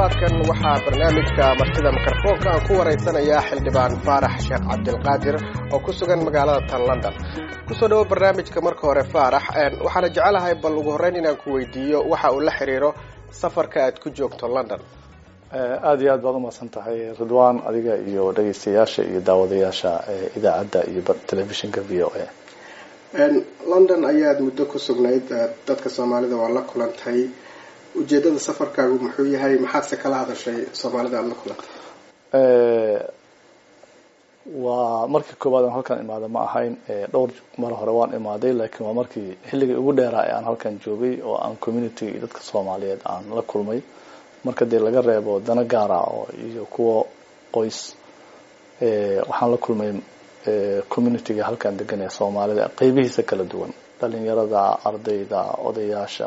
toddobaadkan waxaa barnaamijka martida mikrofoonka aan ku wareysanayaa xildhibaan faarax sheekh cabdilqaadir oo ku sugan magaalada tan london. kusoo dhawo barnaamijka marka hore faarax, waxaana jecelahay bal ugu horreyn inaan ku weydiiyo waxa uu la xiriiro safarka aad ku joogto london. aad iyo aad baad umahadsan tahay ridwaan, adiga iyo dhegeystayaasha iyo daawadayaasha idaacadda iyo telefishinka v o a. london ayaad muddo ku sugnayd, dadka soomaalida waa la kulantay. ujeedada safarkaagu muxuu yahay? maxaadse kala hadashay soomaalida aada la kulantay? waa markii koowaad aan halkan imaada ma ahayn, dhowr mar hore waan imaaday, laakiin waa markii xilligii ugu dheeraa ee aan halkan joogay oo aan community iyo dadka soomaaliyeed aan la kulmay. marka dee laga reebo dana gaara oo iyo kuwa qoys, waxaan la kulmay communityga halkan degan ee soomaalida qeybihiisa kala duwan, dhalinyarada, ardayda, odayaasha,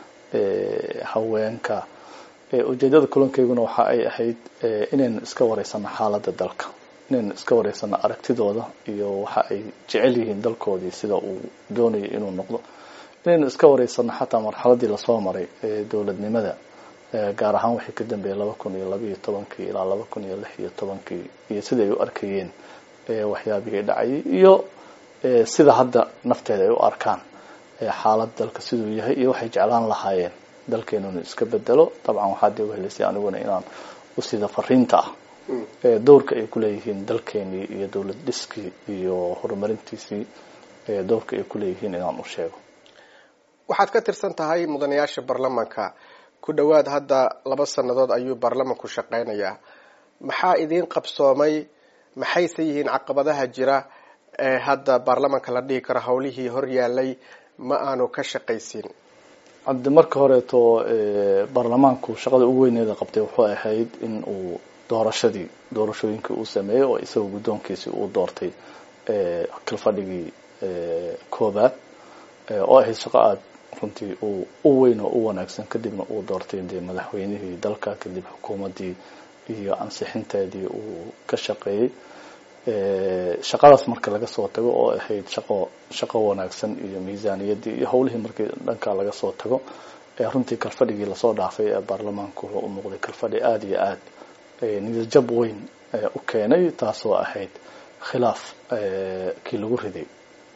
haweenka. ujeedada kulankayguna waxa ay ahayd inaynu iska wareysano xaaladda dalka, inaynu iska wareysano aragtidooda iyo waxa ay jecel yihiin dalkoodii sida uu doonayo inuu noqdo, inaynu iska wareysano xataa marxaladii lasoo maray dowladnimada, gaar ahaan wixii ka dambeeyay 2012 ilaa 2016 iyo sida ay u arkayeen waxyaabihii dhacayay iyo sida hadda nafteeda ay u arkaan xaalad dalka siduu yahay iyo waxay jeclaan lahaayeen dalkeenuna iska bedelo. dabcan waxaa dee uhelisay aniguna inaan u sida fariinta ah dowrka ay ku leeyihiin dalkeenii iyo dowlad dhiskii iyo horumarintiisii, dowrka ay ku leeyihiin inaan u sheego. waxaad ka tirsan tahay mudanayaasha baarlamaanka, ku dhawaad hadda 2 sannadood ayuu baarlamaanku shaqeynayaa. maxaa idiin qabsoomay? maxayse yihiin caqabadaha jira ee hadda baarlamaanka la dhihi karo howlihii hor yaalay ma aanu ka shaqaysin? hadda marka horeeto baarlamaanku shaqada ugu weyneeda qabtay wuxuu ahayd in uu doorashooyinkii uu sameeyey oo isagoo guddoonkiisii uu doortay kalfadhigii koobaad, oo ahayd shaqo aad runtii u weyn oo u wanaagsan. kadibna uu doortay dee madaxweynihii dalka, kadib xukuumaddii iyo ansixinteedii uu ka shaqeeyey. shaqadaas marka laga soo tago oo ahayd shaqo wanaagsan iyo miisaaniyadii iyo howlihii markii dhanka laga soo tago, runtii kalfadhigii lasoo dhaafay ee baarlamaanku wuxuu u muuqday kalfadhi aad iyo aad niyadjab weyn u keenay, taasoo ahayd khilaaf kii lagu riday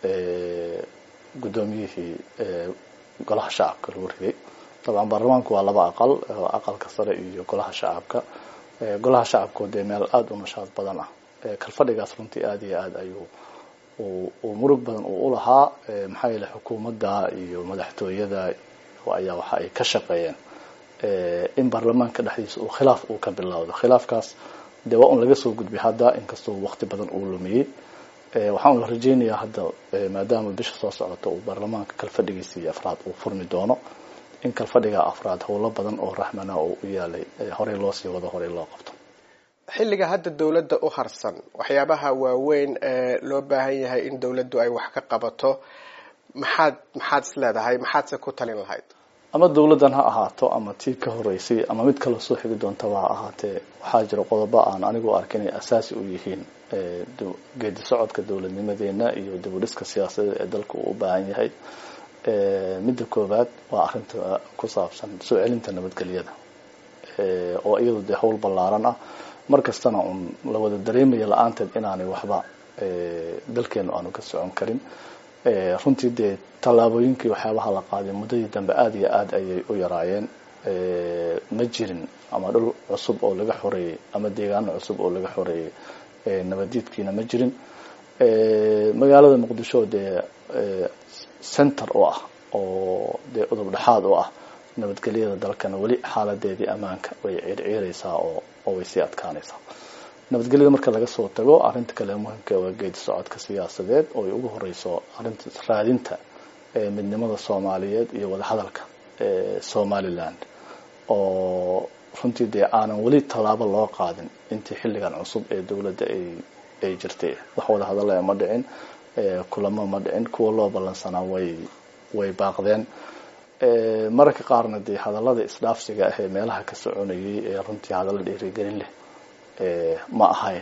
guddoomiyihii golaha shacabka lagu riday. dabcan baarlamaanku waa 2 aqal, aqalka sare iyo golaha shacabka. golaha shacabku dee meel aada u nashaad badan ah. kalfadhigaas runtii aad iyo aad ayuu uu murug badan uu u lahaa, maxaa yeelay xukuumadda iyo madaxtooyada ayaa waxa ay ka shaqeeyeen in baarlamaanka dhexdiisa uu khilaaf uu ka bilowdo. khilaafkaas dee waa un laga soo gudbay hadda, inkastoo waqti badan uu lumiyey. waxaan la rajeynayaa hadda maadaama bisha soo socota uu baarlamaanka kalfadhigiisii afraad uu furmi doono, in kalfadhiga afraad howlo badan oo raxmana oo u yaalay horey loo sii wado, horey loo qabto. xilliga hadda dawladda u harsan, waxyaabaha waaweyn ee loo baahan yahay in dawladdu ay wax ka qabato, maxaad is leedahay? maxaadse ku talin lahayd? ama dawladdan ha ahaato ama tii ka horeysay ama mid kala soo xigi doontaba ha ahaatee, waxaa jira qodobo aan anigu arkin inay asaasi u yihiin geedi socodka dowladnimadeena iyo dib u dhiska siyaasadeed ee dalka uu u baahan yahay. midda koowaad waa arrinta ku saabsan soo celinta nabadgelyada, oo iyadu dee howl ballaaran ah, markastana un la wada dareemaya la-aanteed inaanay waxba dalkeenu aanu ka socon karin. runtii dee tallaabooyinkii waxyaabaha la qaaday muddadii dambe aad iyo aad ayay u yaraayeen. ma jirin ama dhul cusub oo laga xoreeyey ama deegaano cusub oo laga xoreeyey nabadiidkiina ma jirin. magaalada muqdisho dee center oo ah oo dee udub dhexaad oo ah nabadgelyada dalkana weli xaaladeedii ammaanka way ciirciiraysaa oo way sii adkaanaysaa. nabadgelyada marka laga soo tago, arrinta kale muhiimka waa geedi socodka siyaasadeed oo ay ugu horeyso arrinta raadinta midnimada Soomaaliyeed iyo wada hadalka Somaliland, oo runtii dee aanan weli tallaabo loo qaadin intii xilligan cusub ee dawladda ay jirtay. wax wada hadal ma dhicin, kulamo ma dhicin, kuwa loo ballansanaa way baaqdeen. mararka qaarna dee hadallada isdhaafsiga ah ee meelaha ka soconayay ee runtii hadallo dhiirigelin leh ma ahayn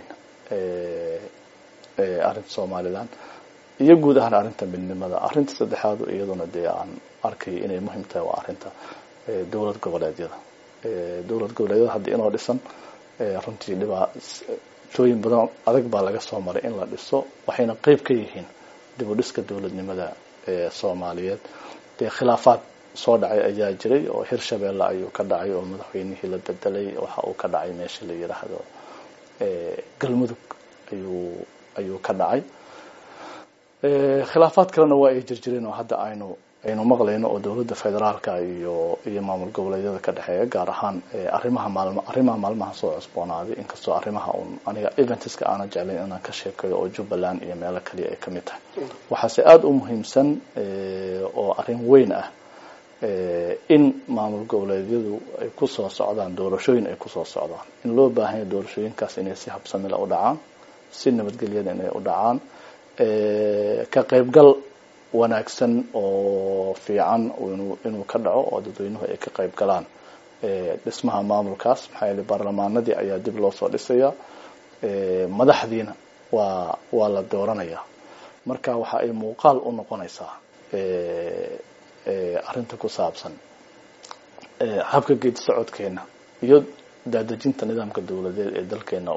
arrinta Somaliland iyo guud ahaan arrinta midnimada. arrinta saddexaad iyaduna dee aan arkay inay muhiim tahay waa arrinta dawlad goboleedyada. dowlad goboleedyada hadda inoo dhisan runtii dhibaatooyin badan adag baa laga soo maray in la dhiso waxayna qayb ka yihiin dib u dhiska dowladnimada Soomaaliyeed dee khilaafaad soo dhacay ayaa jiray oo Hirshabeelle ayuu ka dhacay oo madaxweynihii la bedelay waxa uu ka dhacay meesha la yiraahdo galmudug ayuu ka dhacay khilaafaad kalena waa ay jirjireen oo hadda aynu maqlayno oo dowladda federaalka iyo maamul goboleedyada ka dhaxeeya gaar ahaan arrimaha maalmaha soo cusboonaaday inkastoo arrimaha aniga eventska aan jeclayn inaan ka sheekayo oo Jubbaland iyo meelo kale ay kamid tahay waxaase aad u muhiimsan oo arrin weyn ah in maamul goboleedyadu ay ku soo socdaan doorashooyin ay ku soo socdaan in loo baahan yahay doorashooyinkaas inay si habsami leh u dhacaan si nabadgelyo inay u dhacaan ka qaybgal wanaagsan oo fiican inuu ka dhaco oo dadweynuhu ay ka qayb galaan dhismaha maamulkaas maxaa yeelay baarlamaanadii ayaa dib loo soo dhisayaa madaxdiina waa la dooranayaa marka waxa ay muuqaal u noqonaysaa arrinta ku saabsan habka geedi socodkeena iyo daadejinta nidaamka dawladeed ee dalkeena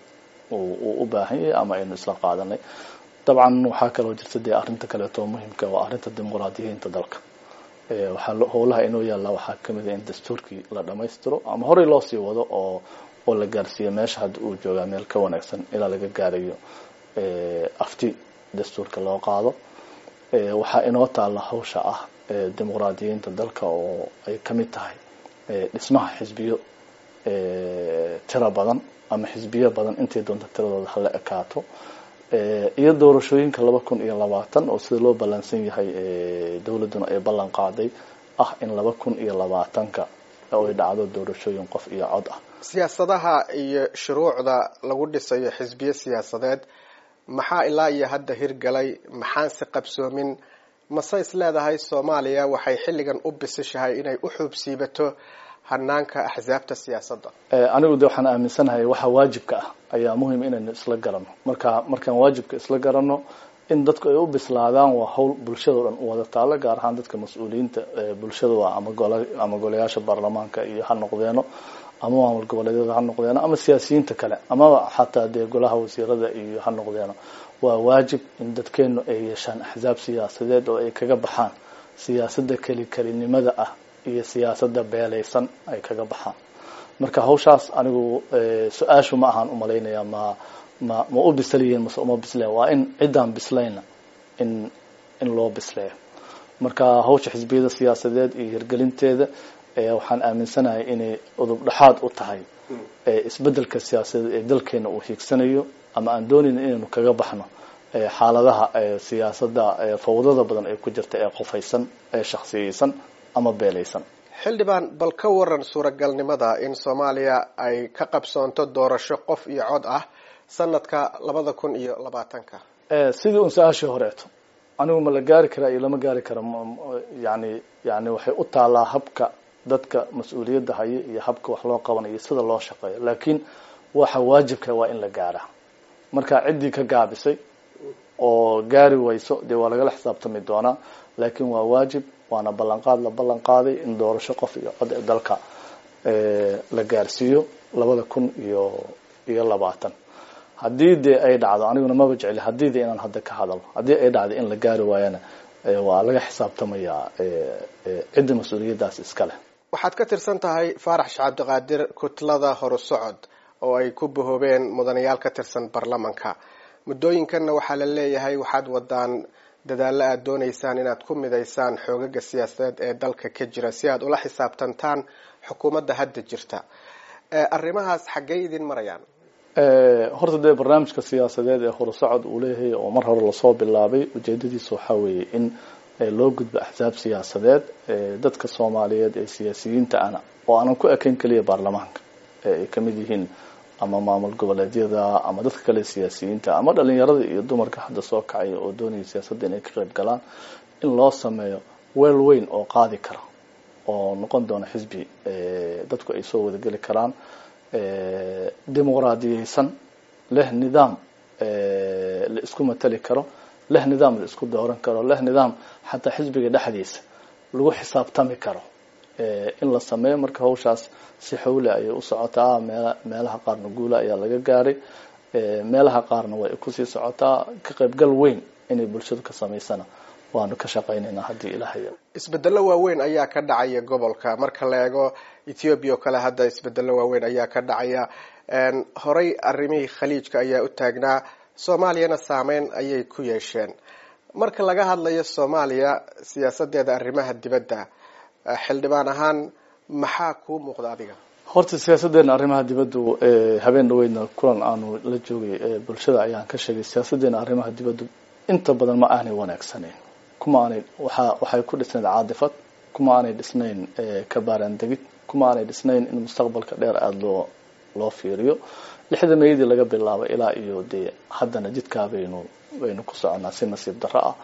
u baahan yahay ama aynu isla qaadanay dabcan waxaa kaloo jirta dee arrinta kaleeto muhiimka waa arrinta dimuqraadiyiinta dalka waxaa howlaha inoo yaalla waxaa kamid ah in dastuurkii la dhamaystiro ama horey loo sii wado oo la gaarsiiyo meesha hadda uu joogaa meel ka wanaagsan ilaa laga gaarayo afti dastuurka loo qaado waxaa inoo taalla hawsha ah dimuqraadiyiinta dalka oo ay kamid tahay dhismaha xisbiyo tiro badan ama xisbiyo badan intay doonto tiradooda hala ekaato iyo doorashooyinka 2020 oo sida loo balansan yahay dawladuna ay ballan qaaday in 2020ka ay dhacdo doorashooyin qof iyo cod ah siyaasadaha iyo shuruucda lagu dhisayo xisbiyo siyaasadeed maxaa ilaa iyo hadda hirgalay maxaan si qabsoomin mase isleedahay Soomaaliya waxay xilligan u bisishahay inay u xubsiibato hanaanka axsaabta siyaasadda anigu waxaan aaminsanahay waxa waajibka ah ayaa muhiim inaan isla garanno markaan waajibka isla garanno in dadku ay u bislaadaan waa hawl bulshada dhan u wada taalo gaar ahaan dadka mas'uuliyiinta bulshada waa ama golayaasha baarlamaanka iyo ha noqdeeno ama maamul goboleedyada ha noqdeeno ama siyaasiyiinta kale ama xataa dee golaha wasiirada iyo ha noqdeeno waa waajib in dadkeenu ay yeeshaan axsaab siyaasadeed oo ay kaga baxaan siyaasadda kelinimada ah iyo siyaasadda beelaysan ay kaga baxaan marka hawshaas anigu su'aashu ma ahan u maleynaya ma u bislayeen ma uma bisleen waa in ciidan bislayna in loo bisleeyo marka hawsha xisbiyada siyaasadeed iyo hirgelinteeda waxaan aaminsanahay inay udub dhaxaad u tahay isbedelka siyaasadeed ee dalkeena uu hiigsanayo ama aan doonayno inaynu kaga baxno xaaladaha siyaasadda fawdada badan ee ku jirta ee qofaysan ee shakhsiyeysan ama beelaysan xildhibaan bal ka waran suuragalnimada in Soomaaliya ay ka qabsoonto doorasho qof iyo cod ah sanadka 2020ka sidii uu su'aashii horeeto anigu ma la gaari karaa iyo lama gaari karo yani waxay u taalaa habka dadka mas'uuliyadda haya iyo habka wax loo qabanayo sida loo shaqeeyo laakiin waxa waajibka waa in la gaara marka cidii ka gaabisay oo gaari wayso dee waa laga xisaabtami doonaa laakiin waa waajib waana ballan qaaday in doorasho qof iyo cod dalka la gaarsiiyo 2020 hadii ay dhacdo aniguna ma jecel hadii inaan hadda ka hadalo hadii ay dhacdo in la gaari waayana waa laga xisaabtamayaa cidda mas'uuliyadaas iska leh waxaad ka tirsan tahay Faarax Shacabdi Qaadir kutlada horusocod oo ay ku bahoobeen mudanayaal ka tirsan baarlamaanka muddooyinkan waxaa la leeyahay waxaad wadaan dadaalo aad doonaysaan inaad ku midaysaan xoogaga siyaasadeed ee dalka ka jira si aad ula xisaabtantaan xukuumadda hadda jirta arrimahaas xagee idin marayaan horta dee barnaamijka siyaasadeed ee horusocod uu leeyahay oo mar hore la soo bilaabay ujeedadiisu waxa weeye in loo gudbo axsaab siyaasadeed dadka Soomaaliyeed ee siyaasiyiinta oo aanan ku ekeyn kaliya baarlamaanka ay kamid yihiin ama maamul goboleedyada ama dadka kale siyaasiyiinta ama dhalinyarada iyo dumarka hadda soo kacay oo doonaya siyaasadda inay ka qayb galaan in loo sameeyo weel weyn oo qaadi kara oo noqon doona xisbi dadku ay soo wada gali karaan dimuqraadiyeysan leh nidaam la isku matali karo leh nidaam la isku dooran karo leh nidaam xataa xisbiga dhexdiisa lagu xisaabtami karo in la sameeyo marka hawshaas si xawli ay u socotaa meelaha qaarna guula ayaa laga gaaray meelaha qaarna way ku sii socotaa ka qaybgal weyn inay bulshadu ka sameysana waanu ka shaqaynaynaa haddii ilaahay isbedelo waaweyn ayaa ka dhacaya gobolka marka la eego Ethiopia oo kale hadda isbedelo waaweyn ayaa ka dhacaya horay arrimihii khaliijka ayaa u taagnaa Soomaaliyana saameyn ayay ku yeesheen marka laga hadlayo Soomaaliya siyaasadeeda arrimaha dibadda xildhibaan ahaan maxaa ku muuqda adiga horta siyaasadeena arrimaha dibadda habeen dhaweydna kulan aanu la joogay bulshada ayaan ka sheegay siyaasadeena arrimaha dibadda inta badan ma aanay wanaagsaneyn kuma aanay waxay ku dhisnayd caadifad kuma aanay dhisnayn ka baaran degid kuma aanay dhisnayn in mustaqbalka dheer aad loo fiiriyo 60 meeyadii laga bilaabo ilaa iyo haddana jidka baynu ku soconaa si nasiib darro ah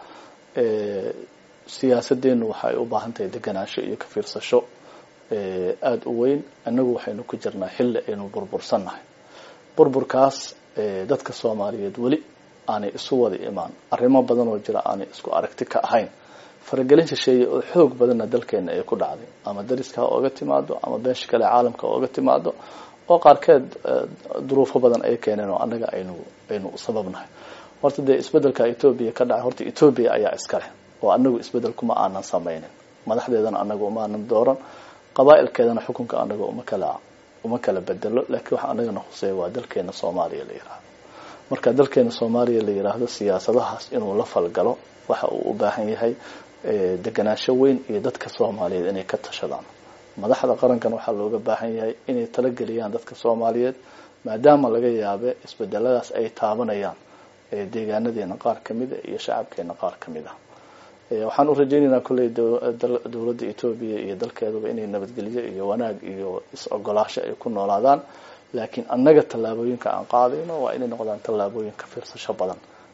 siyaasadeenu waxay u baahan tahay deganaansho iyo ka fiirsasho aad u weyn anagu waxaynu ku jirnaa xilli aynu burbursanahay burburkaas dadka Soomaaliyeed wali aanay isu wada imaan arrimo badan oo jira aanay isku aragti ka ahayn faragelin shisheeye oo xoog badan dalkeena ay ku dhacday ama dariska ooga timaado ama beesha kale caalamka ooga timaado oo qaarkeed duruufo badan ay keeneen oo anaga aynu sababnahay horta isbedelka Ethiopia ka dhacay horta Ethiopia ayaa iska leh oo anagu isbedel kuma aanan sameeynin madaxdeedana anagu uma aanan dooran qabaa'ilkeedana xukunka anagu uma kala bedelo laakiin waxa anagana xuseeyo waa dalkeena Soomaaliya la yiraahdo marka dalkeena Soomaaliya la yiraahdo siyaasadahaas inuu la falgalo waxa uu u baahan yahay deganaansho weyn iyo dadka Soomaaliyeed inay ka tashadaan madaxda qarankan waxa looga baahan yahay inay tala galiyaan dadka Soomaaliyeed maadaama laga yaabo isbedeladaas ay taabanayaan deegaanadeena qaar kamid ah iyo shacabkeena qaar kamid ah waxaan u rajaynaynaa kulay dawladda Ethiopia iyo dalkeeduba inay nabadgelyo iyo wanaag iyo is-ogolaasho ay ku noolaadaan laakiin annaga tallaabooyinka aan qaadayno waa inay noqdaan tallaabooyin ka fiirsasho badan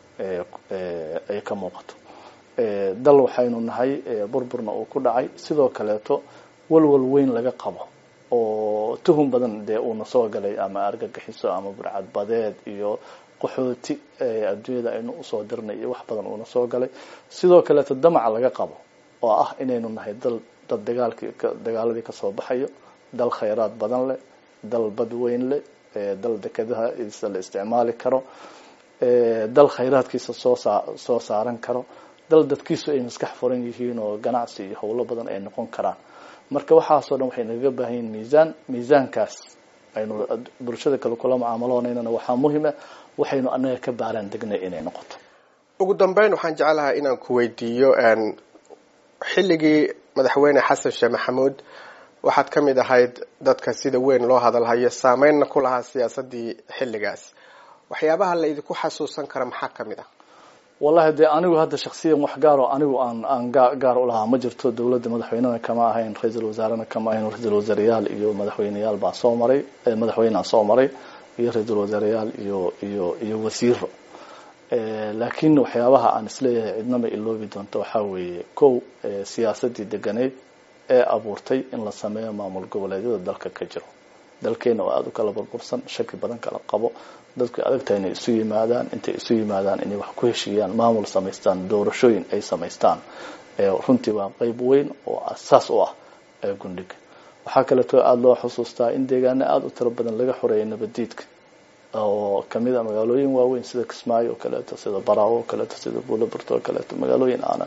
ay ka muuqato dal waxaynu nahay burburna uu ku dhacay sidoo kaleeto walwal weyn laga qabo oo tuhun badan uu soo galay ama argagixiso ama burcad badeed iyo qaxooti adduunyada aynu u soo dirnay iyo wax badan uu soo galay sidoo kaleeto damac laga qabo oo ah inaynu nahay dad dagaaladii ka soo baxayo dal khayraad badan leh dal bad weyn leh dal dekadaha la isticmaali karo dal khayraadkiisa soo saaran karo dal dadkiisu ay maskax furan yihiin oo ganacsi iyo hawlo badan ay noqon karaan marka waxaasoo dhan waxay naga baahan yihiin miisaankaas aynu bulshada kale kula mucaamaloonayna waxaa muhiim ah waxaynu anaga ka baaran degnay inay noqoto ugu dambeyn waxaan jecelahay inaan ku weydiiyo xilligii madaxweyne Xasan Sheekh Maxamuud waxaad ka mid ahayd dadka sida weyn loo hadalhayo saameynna ku lahaa siyaasadii xilligaas waxyaabaha la idinku xasuusan kara maxaa kamid ah wallahi anigu hadda shakhsiyan wax gaar oo anigu aan gaar u lahaa ma jirto dawladda madaxweynaha kama ahayn ra'iisul wasaarana kama ahayn ra'iisul wasaarayaal iyo madaxweynayaal baa soo maray madaxweynaha soo maray iyo ra'iisul wasaarayaal iyo wasiiro laakiin waxyaabaha aan isleeyahay cidnaba iloobi doonto waxa weeye siyaasadii deganeed ee abuurtay in la sameeyo maamul goboleedyada dalka ka jiro dalkeena oo aad u kala burbursan shaki badan kala qabo dadku adagtahay inay isu yimaadaan inay wax ku heshiiyaan maamul samaystaan doorashooyin ay samaystaan runtii waa qayb weyn oo asaas u ah gundhiga waxa kale oo aad loo xusuustaa in deegaano aad u tiro badan laga xoreeyay nabadiidka oo kamid ah magaalooyin waaweyn sida Kismaayo oo kale sida Baraawo oo kale sida Buulaburto oo kale magaalooyin aan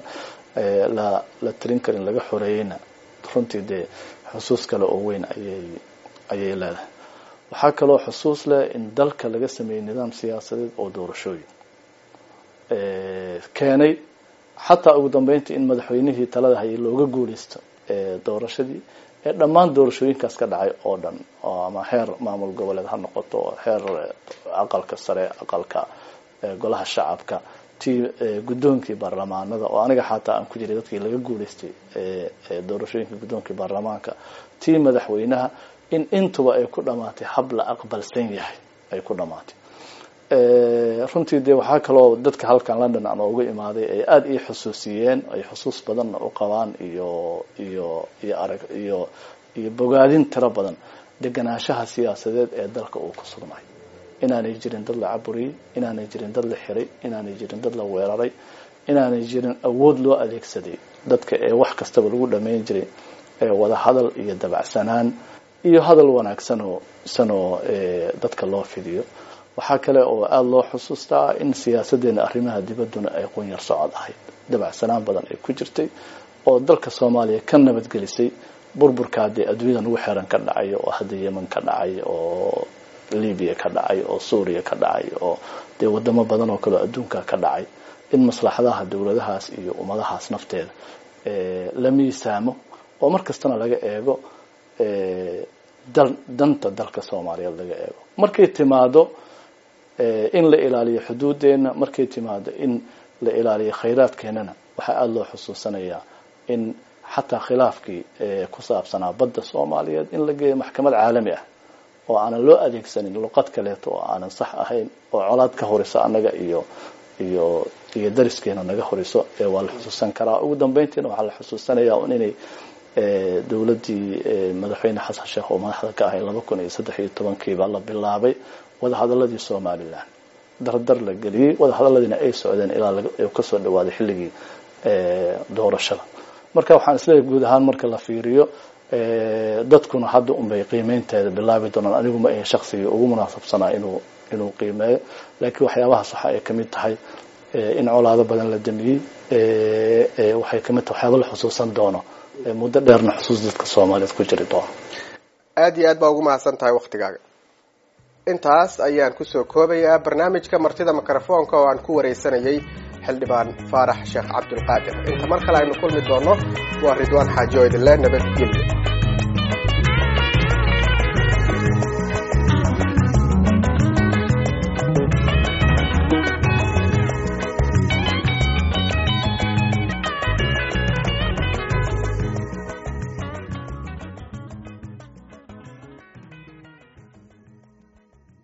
la tirin karin laga xoreeyayna runtii xusuus kale oo weyn ayay leedahay waxaa kaloo xusuus leh in dalka laga sameeyay nidaam siyaasadeed oo doorashooyin keenay xataa ugu dambeyntii in madaxweynihii talada hayay looga guuleysto doorashadii dhammaan doorashooyinkaas ka dhacay oo dhan ama heer maamul goboleed ha noqoto heer aqalka sare aqalka golaha shacabka gudoonkii baarlamaanada oo aniga xataa aan ku jiray dadkii laga guuleystay doorashooyinka gudoonkii baarlamaanka madaxweynaha in intuba ay ku dhamaatay hab la aqbalsan yahay ay ku dhamaatay runtii waxaa kaloo dadka halkan London aan ugu imaaday ay aad ii xusuusiyeen ay xusuus badan u qabaan iyo bogaadin tiro badan deganaanshaha siyaasadeed ee dalka uu ku sugnay inaanay jirin dad la caburiyay inaanay jirin dad la xiray inaanay jirin dad la weeraray inaanay jirin awood loo adeegsaday dadka ee wax kastaba lagu dhameyn jiray wada hadal iyo dabacsanaan iyo hadal wanaagsan oo dadka loo fidiyo. waxaa kale oo aad loo xusuustaa in siyaasadeena arrimaha dibadduna ay qunyar socod ahayd, dabacsanaan badan ay ku jirtay oo dalka Soomaaliya ka nabadgelisay burburka hadii adduunyada ugu xeeran ka dhacay oo hadda Yemen ka dhacay oo Liibiya ka dhacay oo Suuriya ka dhacay oo wadamo badan oo kale adduunka ka dhacay, in maslaxadaha dawladahaas iyo ummadahaas nafteeda la miisaamo oo markastana laga eego danta dalka Soomaaliya laga eego. markay timaado in la ilaaliyo xuduudeena, markay timaado in la ilaaliyo khayraadkeenana, waxa aad loo xusuusanayaa in xataa khilaafkii ku saabsanaa badda Soomaaliyeed in la geeyo maxkamad caalami ah oo aanan loo adeegsanin luqad kaleeto oo aanan sax ahayn oo colaad ka horeysa anaga iyo dariskeena naga horeyso waa la xusuusan karaa. ugu dambeyntiina waxaa la xusuusanayaa inay dawladii madaxweyne xasan sheekh oo madaxda ka ahay 2013 baa la bilaabay wada hadaladii Soomaaliland, dardar la geliyay wada hadaladiina ay socdeen ilaa laga ka soo dhawaaday xilligii doorashada. marka waxaan isleeyahay guud ahaan marka la fiiriyo dadkuna hadda bay qiimeynteeda bilaabi doonaan. anigu ma ay shakhsiga ugu munaasabsanaa inuu qiimeeyo, laakiin waxyaabahaas waxa ay kamid tahay in colaado badan la damiyay, waxay kamid tahay waxyaabo la xusuusan doono muddo dheerna xusuus dadka Soomaaliyeed ku jiri doono. aad iyo aad baa ugu mahadsan tahay waqtigaaga. intaas ayaan kusoo koobayaa barnaamijka martida mikrofoonka oo aan ku wareysanayay xildhibaan Faarax Sheekh Cabdulqaadir. inta mar kale aynu kulmi doono waa Ridwaan Xaaji oo idin leh nabadgelyo.